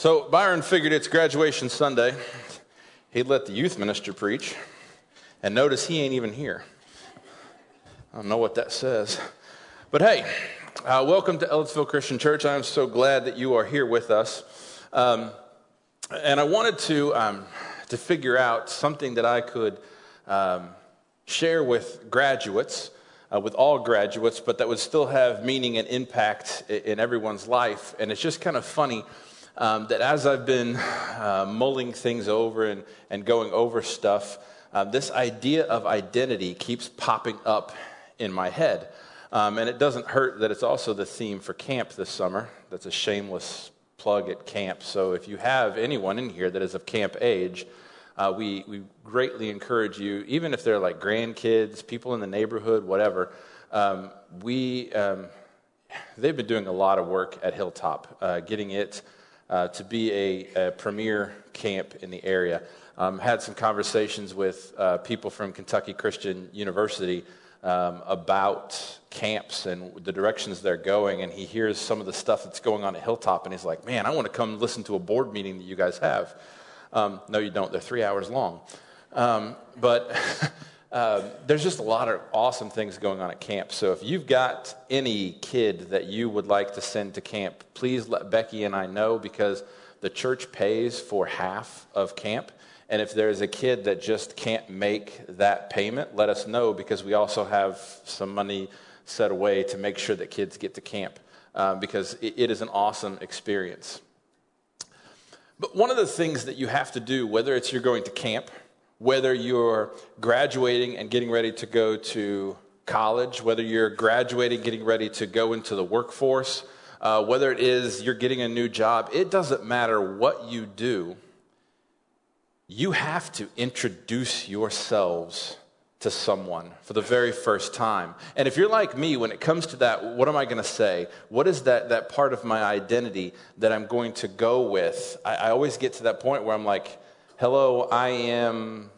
So Byron figured it's graduation Sunday. He'd let the youth minister preach. And notice he ain't even here. I don't know what that says. But hey, welcome to Ellettsville Christian Church. I'm so glad that you are here with us. And I wanted to figure out something that I could share with graduates, with all graduates, but that would still have meaning and impact in everyone's life. And it's just kind of funny that as I've been mulling things over and going over stuff, this idea of identity keeps popping up in my head. And it doesn't hurt that it's also the theme for camp this summer. That's a shameless plug at camp. So if you have anyone in here that is of camp age, we greatly encourage you, even if they're like grandkids, people in the neighborhood, whatever. They've been doing a lot of work at Hilltop, getting it to be a premier camp in the area. Had some conversations with people from Kentucky Christian University about camps and the directions they're going, and he hears some of the stuff that's going on at Hilltop, and he's like, man, I want to come listen to a board meeting that you guys have. No, you don't. They're 3 hours long. But there's just a lot of awesome things going on at camp. So if you've got any kid that you would like to send to camp, please let Becky and I know, because the church pays for half of camp. And if there's a kid that just can't make that payment, let us know, because we also have some money set away to make sure that kids get to camp, because it is an awesome experience. But one of the things that you have to do, whether it's you're going to camp, whether you're graduating and getting ready to go to college, whether you're graduating, getting ready to go into the workforce, whether it is you're getting a new job, it doesn't matter what you do. You have to introduce yourselves to someone for the very first time. And if you're like me, when it comes to that, what am I going to say? What is that part of my identity that I'm going to go with? I always get to that point where I'm like, hello, I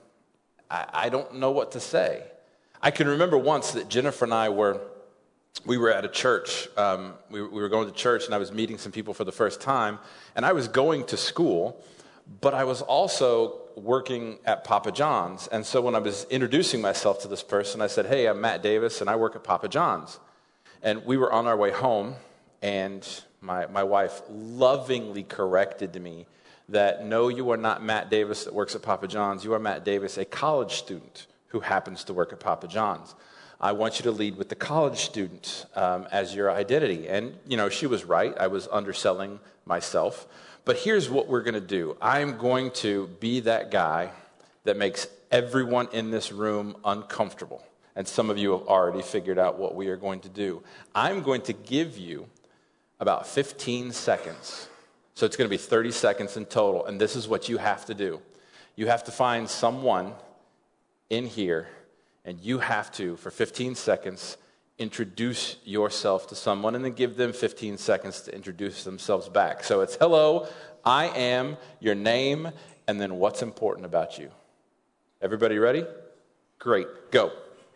don't know what to say. I can remember once that Jennifer and I were at a church. We were going to church, and I was meeting some people for the first time, and I was going to school, but I was also working at Papa John's. And so when I was introducing myself to this person, I said, hey, I'm Matt Davis, and I work at Papa John's. And we were on our way home, and my wife lovingly corrected me that, no, you are not Matt Davis that works at Papa John's. You are Matt Davis, a college student who happens to work at Papa John's. I want you to lead with the college student as your identity. And, she was right. I was underselling myself. But here's what we're going to do. I'm going to be that guy that makes everyone in this room uncomfortable. And some of you have already figured out what we are going to do. I'm going to give you about 15 seconds. So it's going to be 30 seconds in total. And this is what you have to do. You have to find someone in here, and you have to, for 15 seconds, introduce yourself to someone, and then give them 15 seconds to introduce themselves back. So it's, hello, I am, your name, and then what's important about you. Everybody ready? Great, go.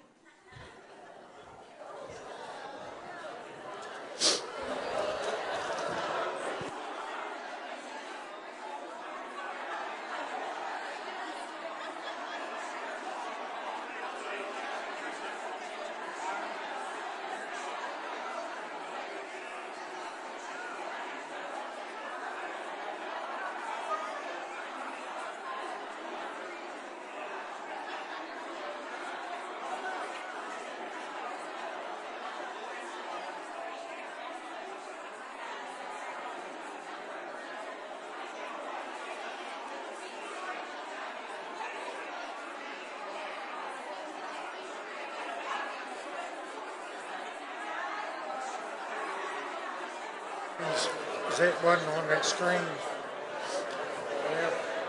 Is that button on that screen? Yeah.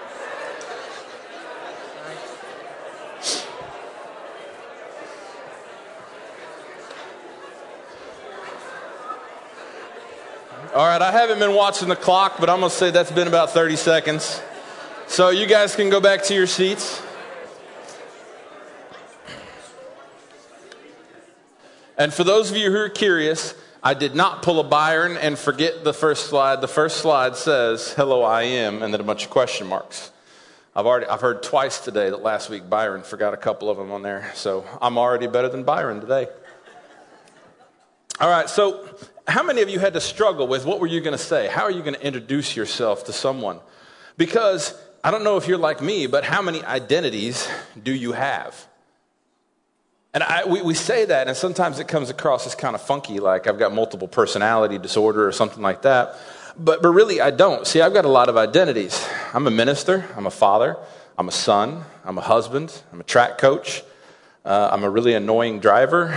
All right, I haven't been watching the clock, but I'm going to say that's been about 30 seconds. So you guys can go back to your seats. And for those of you who are curious, I did not pull a Byron and forget the first slide. The first slide says, hello, I am, and then a bunch of question marks. I've heard twice today that last week Byron forgot a couple of them on there. So I'm already better than Byron today. All right, so how many of you had to struggle with what were you going to say? How are you going to introduce yourself to someone? Because I don't know if you're like me, but how many identities do you have? And we say that, and sometimes it comes across as kind of funky, like I've got multiple personality disorder or something like that. But really, I don't. See, I've got a lot of identities. I'm a minister. I'm a father. I'm a son. I'm a husband. I'm a track coach. I'm a really annoying driver.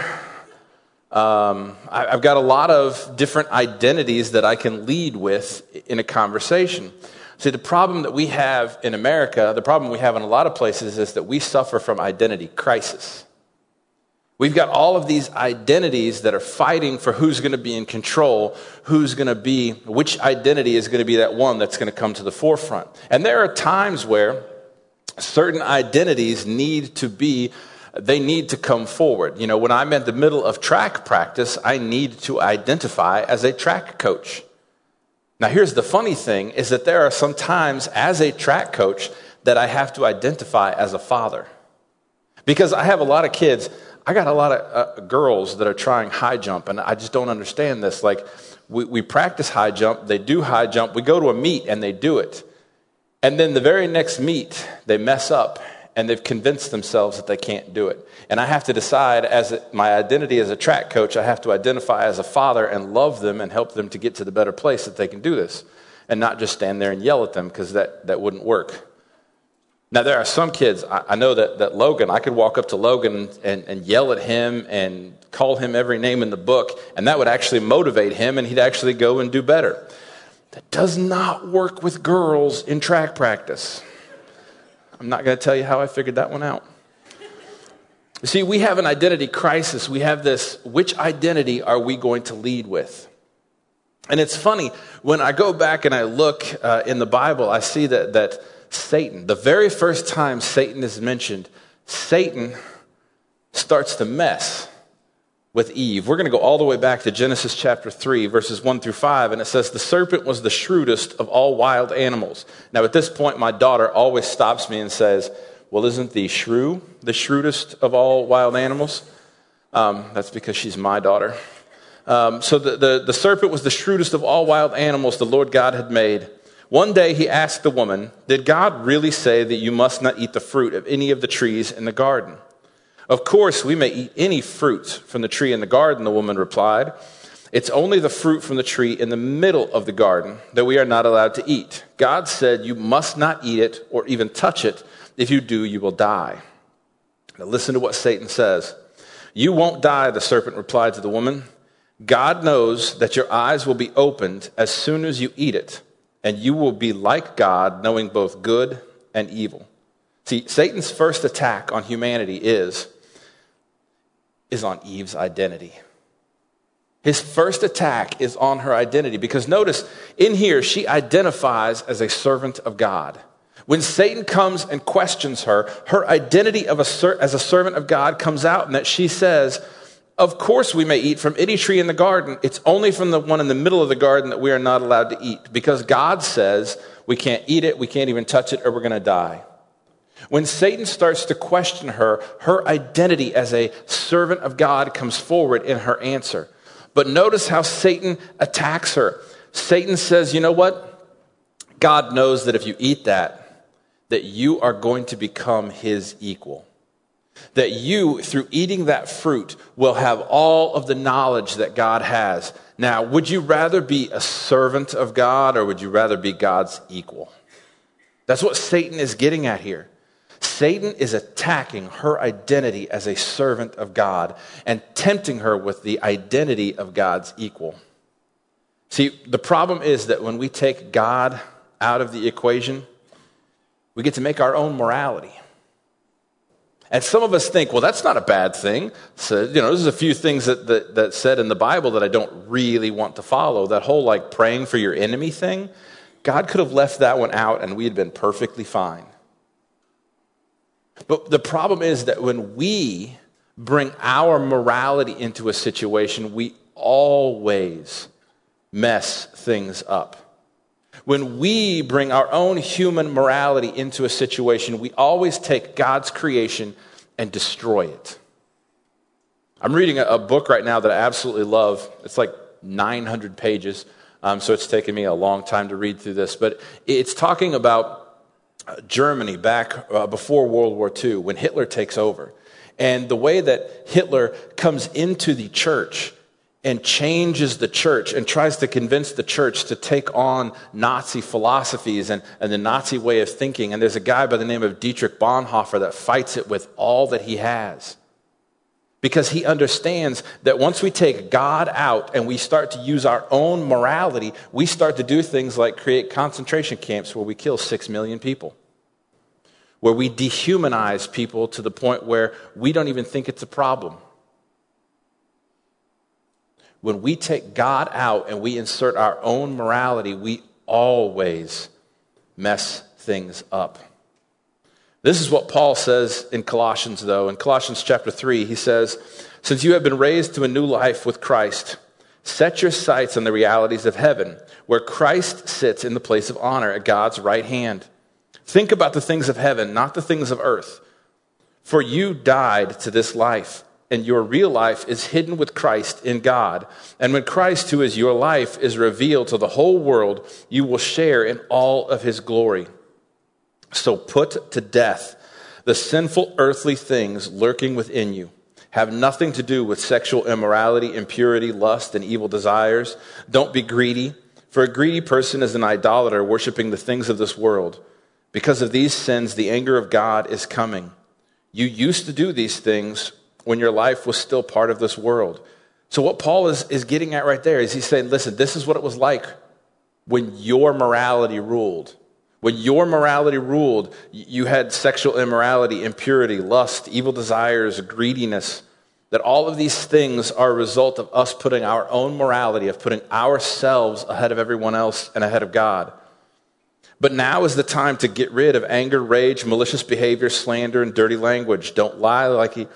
I've got a lot of different identities that I can lead with in a conversation. See, the problem that we have in America, the problem we have in a lot of places is that we suffer from identity crisis. We've got all of these identities that are fighting for who's going to be in control, which identity is going to be that one that's going to come to the forefront. And there are times where certain identities need to come forward. You know, when I'm in the middle of track practice, I need to identify as a track coach. Now, here's the funny thing, is that there are some times as a track coach that I have to identify as a father. Because I have a lot of kids. I got a lot of girls that are trying high jump, and I just don't understand this. Like, we practice high jump, they do high jump, we go to a meet, and they do it. And then the very next meet, they mess up, and they've convinced themselves that they can't do it. And I have to decide, my identity as a track coach, I have to identify as a father and love them and help them to get to the better place that they can do this, and not just stand there and yell at them, because that wouldn't work. Now, there are some kids, I know that Logan, I could walk up to Logan and yell at him and call him every name in the book, and that would actually motivate him, and he'd actually go and do better. That does not work with girls in track practice. I'm not going to tell you how I figured that one out. You see, we have an identity crisis. We have this, which identity are we going to lead with? And it's funny, when I go back and I look in the Bible, I see that Satan, the very first time Satan is mentioned, Satan starts to mess with Eve. We're going to go all the way back to Genesis chapter 3, verses 1 through 5, and it says, the serpent was the shrewdest of all wild animals. Now, at this point, my daughter always stops me and says, well, isn't the shrew the shrewdest of all wild animals? That's because she's my daughter. So the serpent was the shrewdest of all wild animals the Lord God had made. One day he asked the woman, did God really say that you must not eat the fruit of any of the trees in the garden? Of course, we may eat any fruit from the tree in the garden, the woman replied. It's only the fruit from the tree in the middle of the garden that we are not allowed to eat. God said you must not eat it or even touch it. If you do, you will die. Now listen to what Satan says. You won't die, the serpent replied to the woman. God knows that your eyes will be opened as soon as you eat it, and you will be like God, knowing both good and evil. See, Satan's first attack on humanity is on Eve's identity. His first attack is on her identity, because notice, in here, she identifies as a servant of God. When Satan comes and questions her, her identity as a servant of God comes out, and that she says, of course we may eat from any tree in the garden. It's only from the one in the middle of the garden that we are not allowed to eat, because God says we can't eat it, we can't even touch it, or we're going to die. When Satan starts to question her, her identity as a servant of God comes forward in her answer. But notice how Satan attacks her. Satan says, you know what? God knows that if you eat that you are going to become his equal. That you, through eating that fruit, will have all of the knowledge that God has. Now, would you rather be a servant of God, or would you rather be God's equal? That's what Satan is getting at here. Satan is attacking her identity as a servant of God and tempting her with the identity of God's equal. See, the problem is that when we take God out of the equation, we get to make our own morality. And some of us think, well, that's not a bad thing. So, there's a few things that said in the Bible that I don't really want to follow. That whole like praying for your enemy thing, God could have left that one out and we had been perfectly fine. But the problem is that when we bring our morality into a situation, we always mess things up. When we bring our own human morality into a situation, we always take God's creation and destroy it. I'm reading a book right now that I absolutely love. It's like 900 pages, so it's taken me a long time to read through this. But it's talking about Germany back before World War II, when Hitler takes over. And the way that Hitler comes into the church and changes the church and tries to convince the church to take on Nazi philosophies and the Nazi way of thinking. And there's a guy by the name of Dietrich Bonhoeffer that fights it with all that he has. Because he understands that once we take God out and we start to use our own morality, we start to do things like create concentration camps where we kill 6 million people. Where we dehumanize people to the point where we don't even think it's a problem. When we take God out and we insert our own morality, we always mess things up. This is what Paul says in Colossians, though. In Colossians chapter 3, he says, "Since you have been raised to a new life with Christ, set your sights on the realities of heaven, where Christ sits in the place of honor at God's right hand. Think about the things of heaven, not the things of earth. For you died to this life, and your real life is hidden with Christ in God. And when Christ, who is your life, is revealed to the whole world, you will share in all of his glory. So put to death the sinful earthly things lurking within you. Have nothing to do with sexual immorality, impurity, lust, and evil desires. Don't be greedy, for a greedy person is an idolater, worshiping the things of this world. Because of these sins, the anger of God is coming. You used to do these things when your life was still part of this world." So what Paul is getting at right there is he's saying, listen, this is what it was like when your morality ruled. When your morality ruled, you had sexual immorality, impurity, lust, evil desires, greediness. That all of these things are a result of us putting our own morality, of putting ourselves ahead of everyone else and ahead of God. But now is the time to get rid of anger, rage, malicious behavior, slander, and dirty language. Don't lie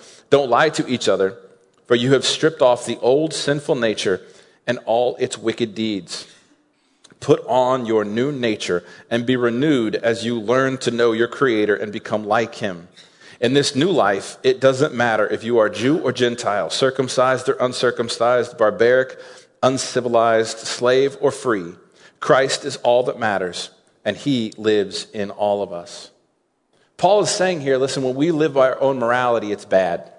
to each other, for you have stripped off the old sinful nature and all its wicked deeds. Put on your new nature and be renewed as you learn to know your Creator and become like him. In this new life, it doesn't matter if you are Jew or Gentile, circumcised or uncircumcised, barbaric, uncivilized, slave or free. Christ is all that matters, and he lives in all of us. Paul is saying here, listen, when we live by our own morality, it's bad.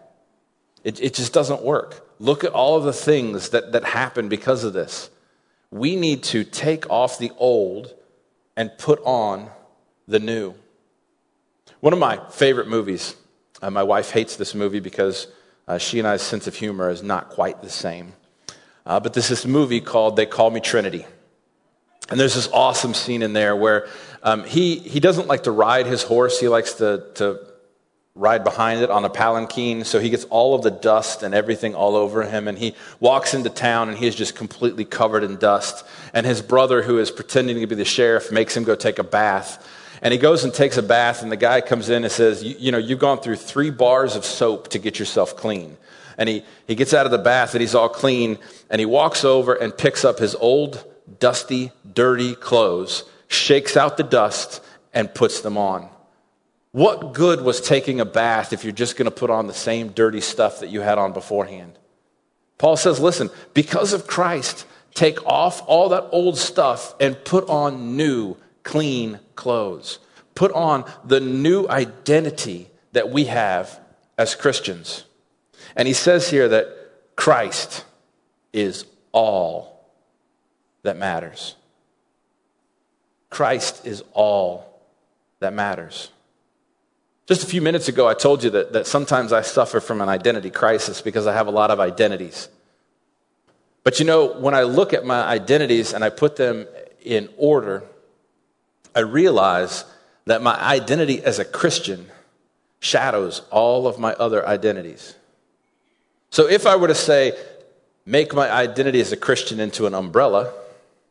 It just doesn't work. Look at all of the things that happen because of this. We need to take off the old and put on the new. One of my favorite movies, my wife hates this movie because she and I's sense of humor is not quite the same. But there's this movie called They Call Me Trinity. And there's this awesome scene in there where he doesn't like to ride his horse. He likes to ride behind it on a palanquin. So he gets all of the dust and everything all over him. And he walks into town and he is just completely covered in dust. And his brother, who is pretending to be the sheriff, makes him go take a bath. And he goes and takes a bath, and the guy comes in and says, you've gone through 3 bars of soap to get yourself clean. And he gets out of the bath and he's all clean. And he walks over and picks up his old, dusty, dirty clothes, shakes out the dust, and puts them on. What good was taking a bath if you're just going to put on the same dirty stuff that you had on beforehand? Paul says, listen, because of Christ, take off all that old stuff and put on new, clean clothes. Put on the new identity that we have as Christians. And he says here that Christ is all that matters. Christ is all that matters. Just a few minutes ago, I told you that sometimes I suffer from an identity crisis because I have a lot of identities. But when I look at my identities and I put them in order, I realize that my identity as a Christian shadows all of my other identities. So if I were to say, make my identity as a Christian into an umbrella,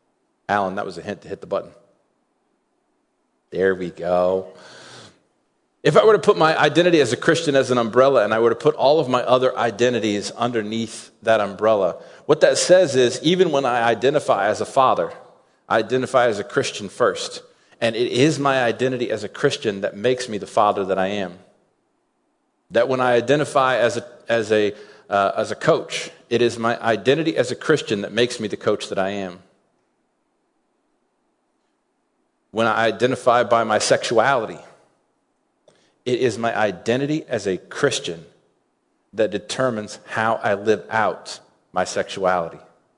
Alan, that was a hint to hit the button. There we go. If I were to put my identity as a Christian as an umbrella and I were to put all of my other identities underneath that umbrella, what that says is even when I identify as a father, I identify as a Christian first. And it is my identity as a Christian that makes me the father that I am. That when I identify as a coach, it is my identity as a Christian that makes me the coach that I am. When I identify by my sexuality, it is my identity as a Christian that determines how I live out my sexuality.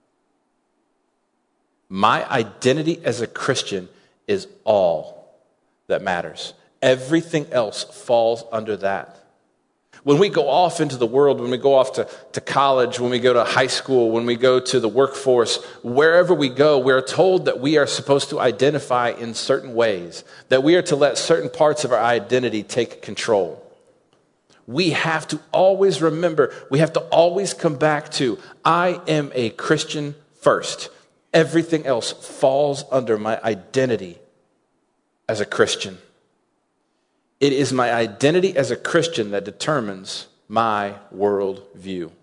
My identity as a Christian is all that matters. Everything else falls under that. When we go off into the world, when we go off to college, when we go to high school, when we go to the workforce, wherever we go, we're told that we are supposed to identify in certain ways, that we are to let certain parts of our identity take control. We have to always remember, we have to always come back to, I am a Christian first. Everything else falls under my identity as a Christian. It is my identity as a Christian that determines my worldview.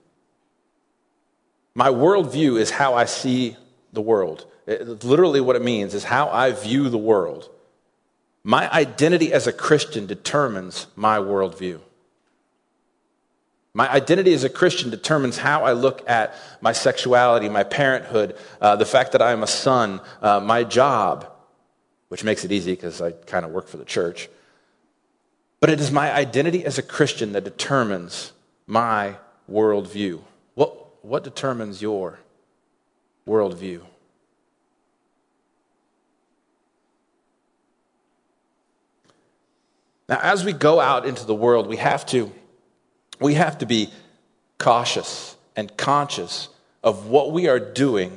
My worldview is how I see the world. Literally what it means is how I view the world. My identity as a Christian determines my worldview. My identity as a Christian determines how I look at my sexuality, my parenthood, the fact that I am a son, my job, which makes it easy because I kind of work for the church. But it is my identity as a Christian that determines my worldview. What determines your worldview? Now, as we go out into the world, we have to be cautious and conscious of what we are doing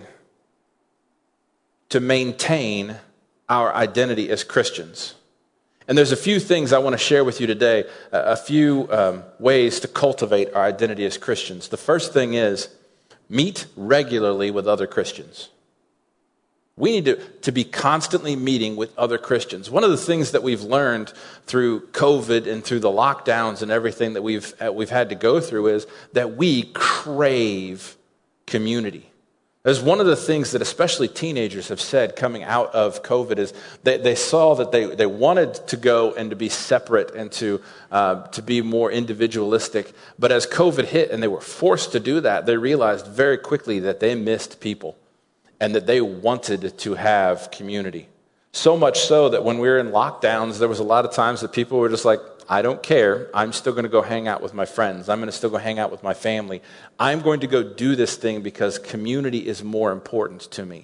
to maintain our identity as Christians. And there's a few things I want to share with you today, a few ways to cultivate our identity as Christians. The first thing is meet regularly with other Christians. We need to be constantly meeting with other Christians. One of the things that we've learned through COVID and through the lockdowns and everything that we've had to go through is that we crave community. There's one of the things that especially teenagers have said coming out of COVID is they saw that they wanted to go and to be separate and to be more individualistic. But as COVID hit and they were forced to do that, they realized very quickly that they missed people and that they wanted to have community. So much so that when we were in lockdowns, there was a lot of times that people were just like, I don't care. I'm still going to go hang out with my friends. I'm going to still go hang out with my family. I'm going to go do this thing because community is more important to me.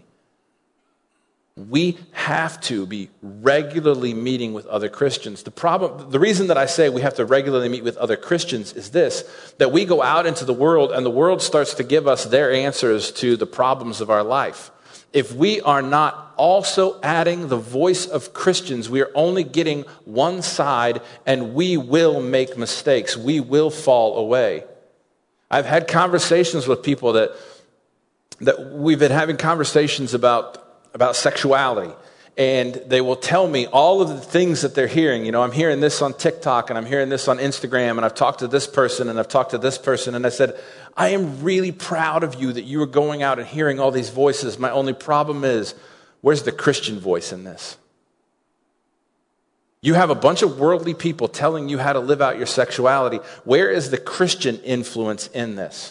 We have to be regularly meeting with other Christians. The reason that I say we have to regularly meet with other Christians is this, that we go out into the world and the world starts to give us their answers to the problems of our life. If we are not also adding the voice of Christians, we are only getting one side and we will make mistakes. We will fall away. I've had conversations with people that we've been having conversations about sexuality. And they will tell me all of the things that they're hearing. You know, I'm hearing this on TikTok and I'm hearing this on Instagram and I've talked to this person and I've talked to this person. And I said, I am really proud of you that you are going out and hearing all these voices. My only problem is, where's the Christian voice in this? You have a bunch of worldly people telling you how to live out your sexuality. Where is the Christian influence in this?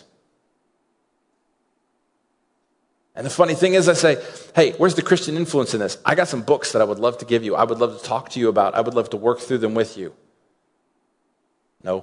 And the funny thing is I say, hey, where's the Christian influence in this? I got some books that I would love to give you. I would love to talk to you about. I would love to work through them with you. No.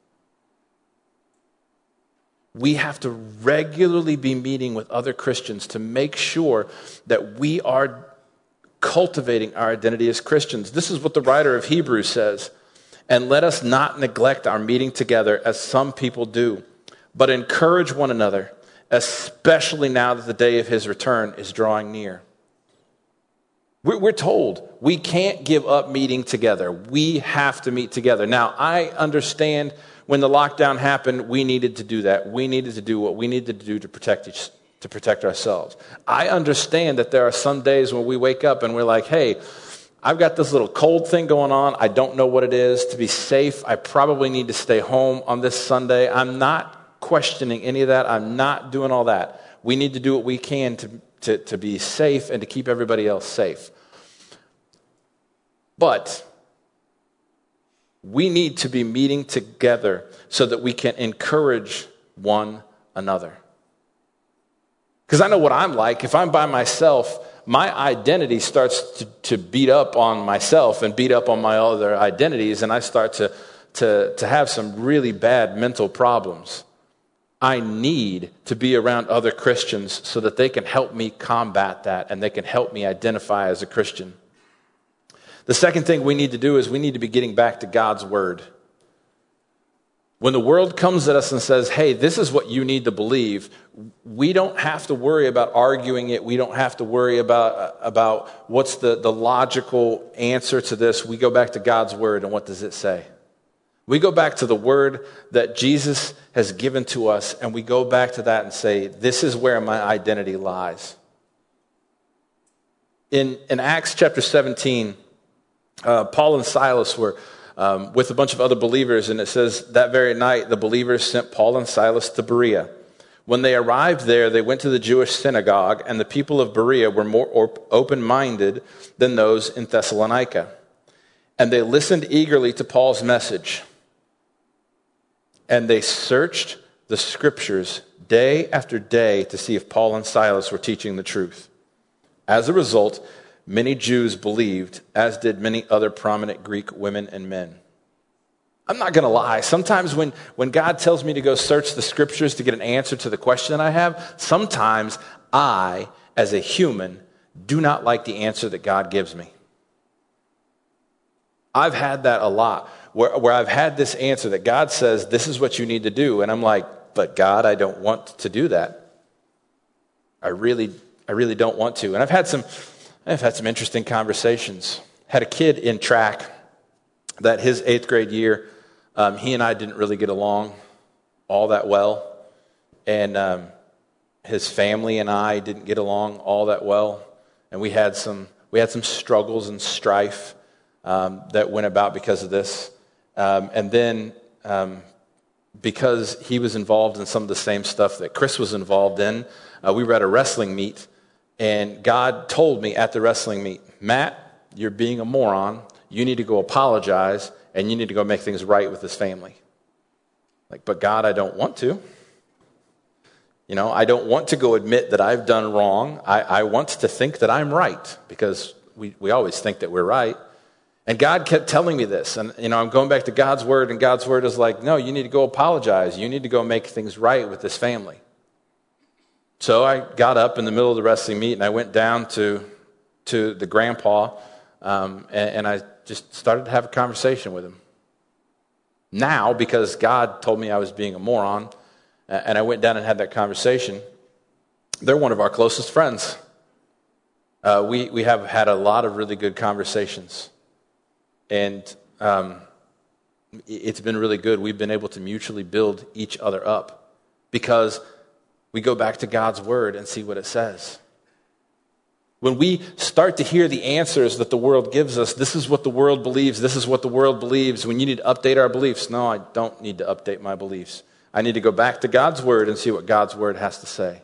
We have to regularly be meeting with other Christians to make sure that we are cultivating our identity as Christians. This is what the writer of Hebrews says. And let us not neglect our meeting together as some people do, but encourage one another, especially now that the day of his return is drawing near. We're told we can't give up meeting together. We have to meet together. Now, I understand when the lockdown happened, we needed to do that. We needed to do what we needed to do to protect ourselves. I understand that there are some days when we wake up and we're like, hey, I've got this little cold thing going on. I don't know what it is. To be safe, I probably need to stay home on this Sunday. I'm not questioning any of that. I'm not doing all that. We need to do what we can to be safe and to keep everybody else safe. But we need to be meeting together so that we can encourage one another. Because I know what I'm like. If I'm by myself, my identity starts to beat up on myself and beat up on my other identities, and I start to have some really bad mental problems. I need to be around other Christians so that they can help me combat that and they can help me identify as a Christian. The second thing we need to do is we need to be getting back to God's word. When the world comes at us and says, hey, this is what you need to believe, we don't have to worry about arguing it. We don't have to worry about what's the logical answer to this. We go back to God's word, and what does it say? We go back to the word that Jesus has given to us, and we go back to that and say, this is where my identity lies. In Acts chapter 17, Paul and Silas were with a bunch of other believers, and it says that very night the believers sent Paul and Silas to Berea. When they arrived there, they went to the Jewish synagogue, and the people of Berea were more open-minded than those in Thessalonica. And they listened eagerly to Paul's message. And they searched the scriptures day after day to see if Paul and Silas were teaching the truth. As a result, many Jews believed, as did many other prominent Greek women and men. I'm not going to lie. Sometimes when God tells me to go search the scriptures to get an answer to the question that I have, sometimes I, as a human, do not like the answer that God gives me. I've had that a lot, where I've had this answer that God says, this is what you need to do. And I'm like, but God, I don't want to do that. I really don't want to. And I've had some interesting conversations. Had a kid in track that his 8th grade year, he and I didn't really get along all that well. And his family and I didn't get along all that well. And we had some struggles and strife that went about because of this. And then because he was involved in some of the same stuff that Chris was involved in, we were at a wrestling meet. And God told me at the wrestling meet, Matt, you're being a moron. You need to go apologize, and you need to go make things right with this family. Like, but God, I don't want to. You know, I don't want to go admit that I've done wrong. I want to think that I'm right, because we always think that we're right. And God kept telling me this. And, you know, I'm going back to God's word, and God's word is like, no, you need to go apologize. You need to go make things right with this family. So I got up in the middle of the wrestling meet, and I went down to the grandpa, and I just started to have a conversation with him. Now, because God told me I was being a moron, and I went down and had that conversation, they're one of our closest friends. We have had a lot of really good conversations, and it's been really good. We've been able to mutually build each other up because we go back to God's word and see what it says. When we start to hear the answers that the world gives us, this is what the world believes, this is what the world believes, when you need to update our beliefs. No, I don't need to update my beliefs. I need to go back to God's word and see what God's word has to say.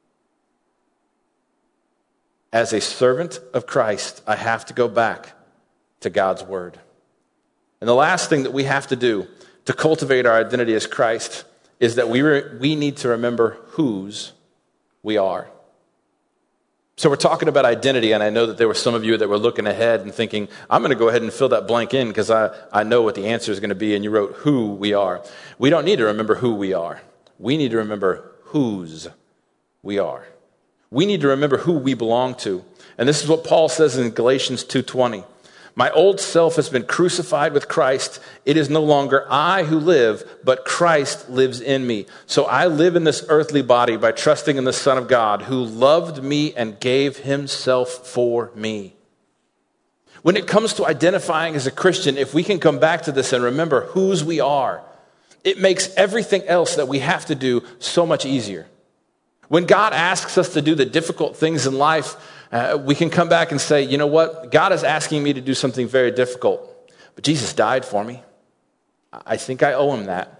As a servant of Christ, I have to go back to God's word. And the last thing that we have to do to cultivate our identity as Christ is that we need to remember whose we are. So we're talking about identity, and I know that there were some of you that were looking ahead and thinking, I'm going to go ahead and fill that blank in because I know what the answer is going to be, and you wrote who we are. We don't need to remember who we are. We need to remember whose we are. We need to remember who we belong to. And this is what Paul says in Galatians 2:20. My old self has been crucified with Christ. It is no longer I who live, but Christ lives in me. So I live in this earthly body by trusting in the Son of God, who loved me and gave himself for me. When it comes to identifying as a Christian, if we can come back to this and remember whose we are, it makes everything else that we have to do so much easier. When God asks us to do the difficult things in life, We can come back and say, you know what? God is asking me to do something very difficult, but Jesus died for me. I think I owe him that.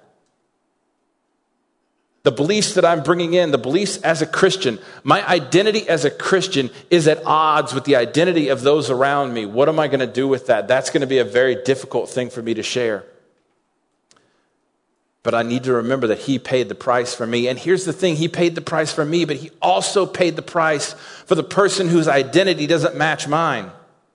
The beliefs that I'm bringing in, the beliefs as a Christian, my identity as a Christian is at odds with the identity of those around me. What am I going to do with that? That's going to be a very difficult thing for me to share. But I need to remember that he paid the price for me. And here's the thing, he paid the price for me, but he also paid the price for the person whose identity doesn't match mine.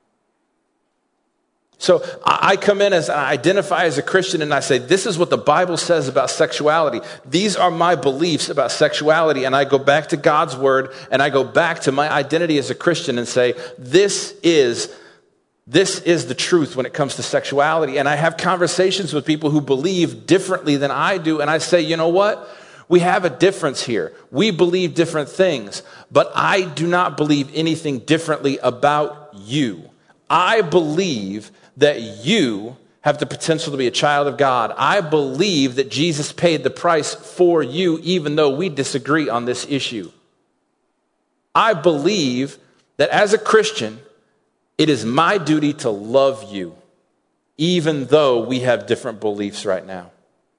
So I come in I identify as a Christian and I say, this is what the Bible says about sexuality. These are my beliefs about sexuality. And I go back to God's word and I go back to my identity as a Christian and say, this is the truth when it comes to sexuality. And I have conversations with people who believe differently than I do. And I say, you know what? We have a difference here. We believe different things, but I do not believe anything differently about you. I believe that you have the potential to be a child of God. I believe that Jesus paid the price for you, even though we disagree on this issue. I believe that as a Christian, it is my duty to love you, even though we have different beliefs right now.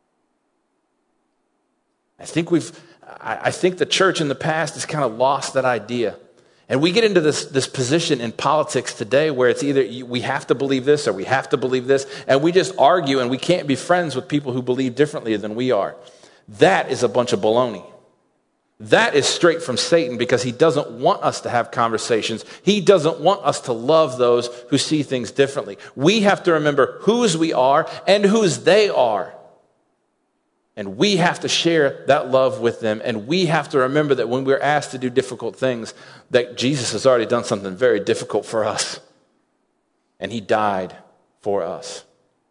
I think the church in the past has kind of lost that idea. And we get into this position in politics today where it's either we have to believe this or we have to believe this, and we just argue and we can't be friends with people who believe differently than we are. That is a bunch of baloney. That is straight from Satan because he doesn't want us to have conversations. He doesn't want us to love those who see things differently. We have to remember whose we are and whose they are. And we have to share that love with them. And we have to remember that when we're asked to do difficult things, that Jesus has already done something very difficult for us. And he died for us.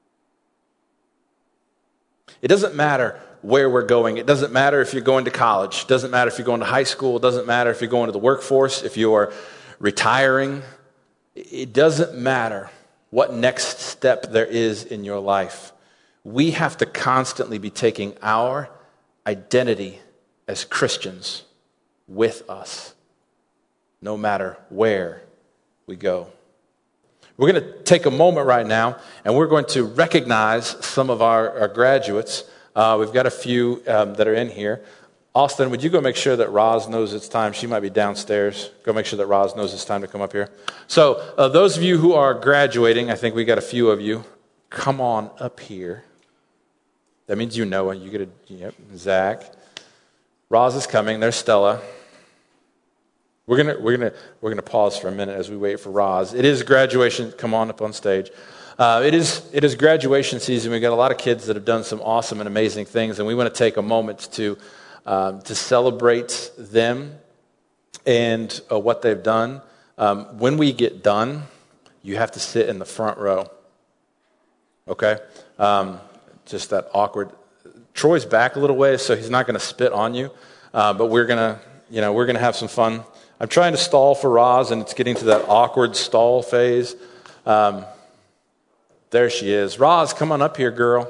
It doesn't matter where we're going. It doesn't matter if you're going to college. It doesn't matter if you're going to high school. It doesn't matter if you're going to the workforce, if you're retiring. It doesn't matter what next step there is in your life. We have to constantly be taking our identity as Christians with us, no matter where we go. We're going to take a moment right now, and we're going to recognize some of our graduates. We've got a few that are in here. Austin, would you go make sure that Roz knows it's time? She might be downstairs. Go make sure that Roz knows it's time to come up here. So those of you who are graduating, I think we got a few of you. Come on up here. That means you know it. You get Zach. Roz is coming. There's Stella. We're gonna pause for a minute as we wait for Roz. It is graduation. Come on up on stage. It is graduation season. We've got a lot of kids that have done some awesome and amazing things, and we want to take a moment to celebrate them and what they've done. When we get done, you have to sit in the front row. Okay. Just that awkward. Troy's back a little ways, so he's not going to spit on you. But we're gonna have some fun. I'm trying to stall for Roz, and it's getting to that awkward stall phase. There she is. Roz, come on up here, girl.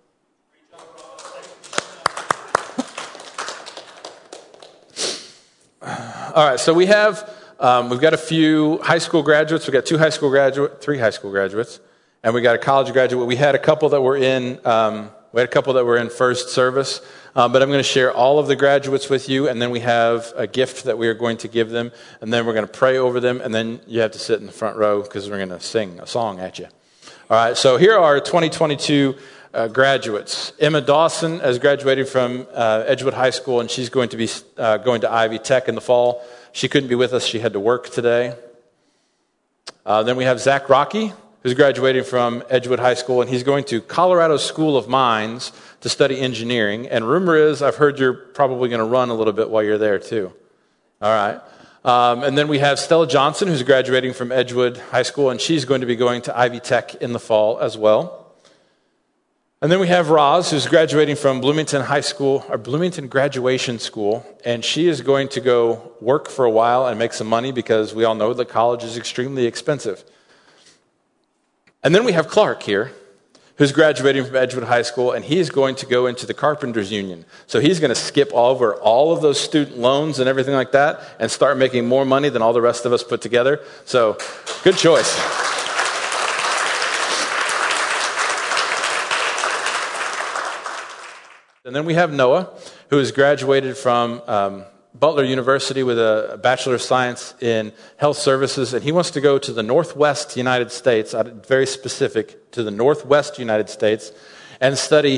All right, so we've got a few high school graduates. We've got three high school graduates. And we got a college graduate. We had a couple that were in first service. But I'm going to share all of the graduates with you, and then we have a gift that we are going to give them, and then we're going to pray over them, and then you have to sit in the front row because we're going to sing a song at you. All right, so here are 2022 graduates. Emma Dawson has graduated from Edgewood High School, and she's going to be going to Ivy Tech in the fall. She couldn't be with us. She had to work today. Then we have Zach Rocky, who's graduating from Edgewood High School, and he's going to Colorado School of Mines to study engineering. And rumor is, I've heard you're probably going to run a little bit while you're there too. All right. And then we have Stella Johnson, who's graduating from Edgewood High School, and she's going to be going to Ivy Tech in the fall as well. And then we have Roz, who's graduating from Bloomington High School, or Bloomington Graduation School, and she is going to go work for a while and make some money because we all know that college is extremely expensive. And then we have Clark here, who's graduating from Edgewood High School, and he's going to go into the Carpenters Union. So he's going to skip over all of those student loans and everything like that and start making more money than all the rest of us put together. So good choice. And then we have Noah, who has graduated from Butler University with a Bachelor of Science in Health Services, and he wants to go to the Northwest United States, very specific, to the Northwest United States, and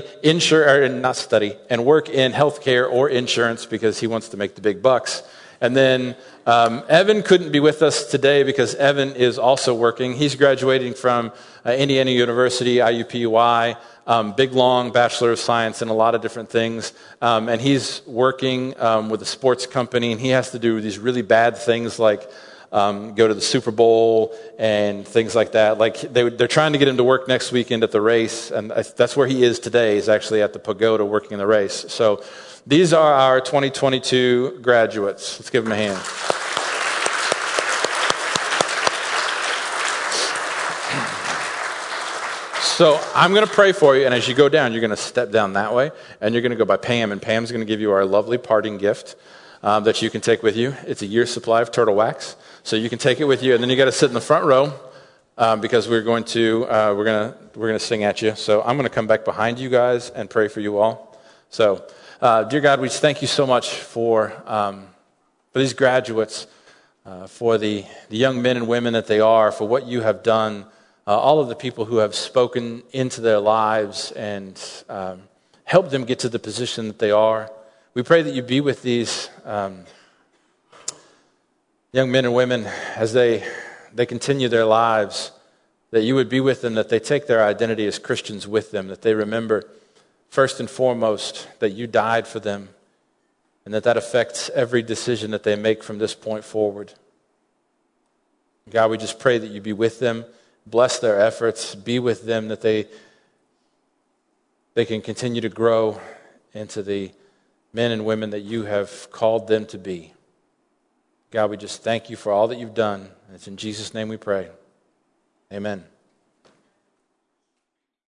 and work in healthcare or insurance because he wants to make the big bucks. And then Evan couldn't be with us today because Evan is also working. He's graduating from Indiana University, IUPUI, big, long Bachelor of Science in a lot of different things. And he's working with a sports company, and he has to do these really bad things like go to the Super Bowl and things like that. Like they're trying to get him to work next weekend at the race, and that's where he is today. He's actually at the Pagoda working in the race. So these are our 2022 graduates. Let's give them a hand. So I'm going to pray for you, and as you go down, you're going to step down that way, and you're going to go by Pam, and Pam's going to give you our lovely parting gift that you can take with you. It's a year's supply of turtle wax, so you can take it with you, and then you got to sit in the front row because we're going to sing at you. So I'm going to come back behind you guys and pray for you all. So, dear God, we just thank you so much for these graduates, for the young men and women that they are, for what you have done. All of the people who have spoken into their lives and helped them get to the position that they are. We pray that you be with these young men and women as they continue their lives, that you would be with them, that they take their identity as Christians with them, that they remember first and foremost that you died for them, and that affects every decision that they make from this point forward. God, we just pray that you be with them. Bless their efforts, be with them, that they can continue to grow into the men and women that you have called them to be. God, we just thank you for all that you've done. It's in Jesus' name we pray. Amen.